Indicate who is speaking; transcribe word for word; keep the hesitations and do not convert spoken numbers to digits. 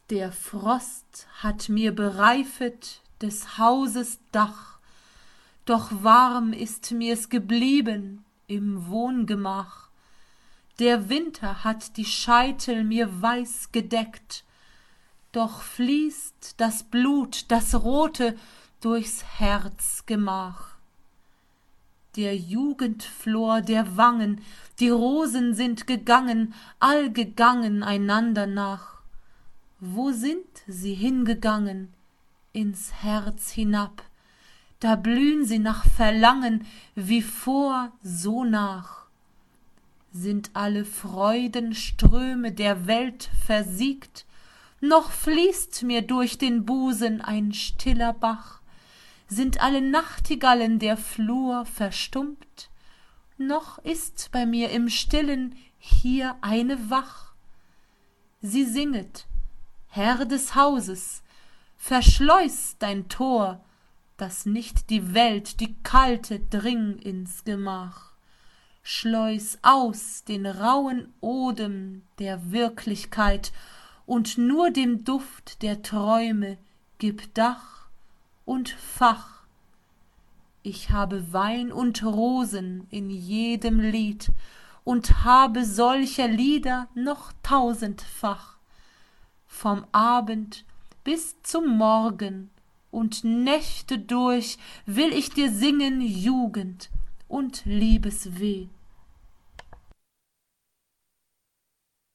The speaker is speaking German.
Speaker 1: Der Frost hat mir bereifet des Hauses Dach, doch warm ist mir's geblieben im Wohngemach. Der Winter hat die Scheitel mir weiß gedeckt, doch fließt das Blut, das Rote, durchs Herzgemach. Der Jugendflor der Wangen, die Rosen sind gegangen, all gegangen einander nach. Wo sind sie hingegangen? Ins Herz hinab, da blühen sie nach Verlangen, wie vor, so nach. Sind alle Freudenströme der Welt versiegt, noch fließt mir durch den Busen ein stiller Bach. Sind alle Nachtigallen der Flur verstummt, noch ist bei mir im Stillen hier eine wach. Sie singet, Herr des Hauses, verschleuß dein Tor, dass nicht die Welt, die kalte, dring ins Gemach. Schleus aus den rauen Odem der Wirklichkeit und nur dem Duft der Träume gib Dach und Fach. Ich habe Wein und Rosen in jedem Lied und habe solcher Lieder noch tausendfach. Vom Abend bis zum Morgen und Nächte durch will ich dir singen Jugend und Liebesweh.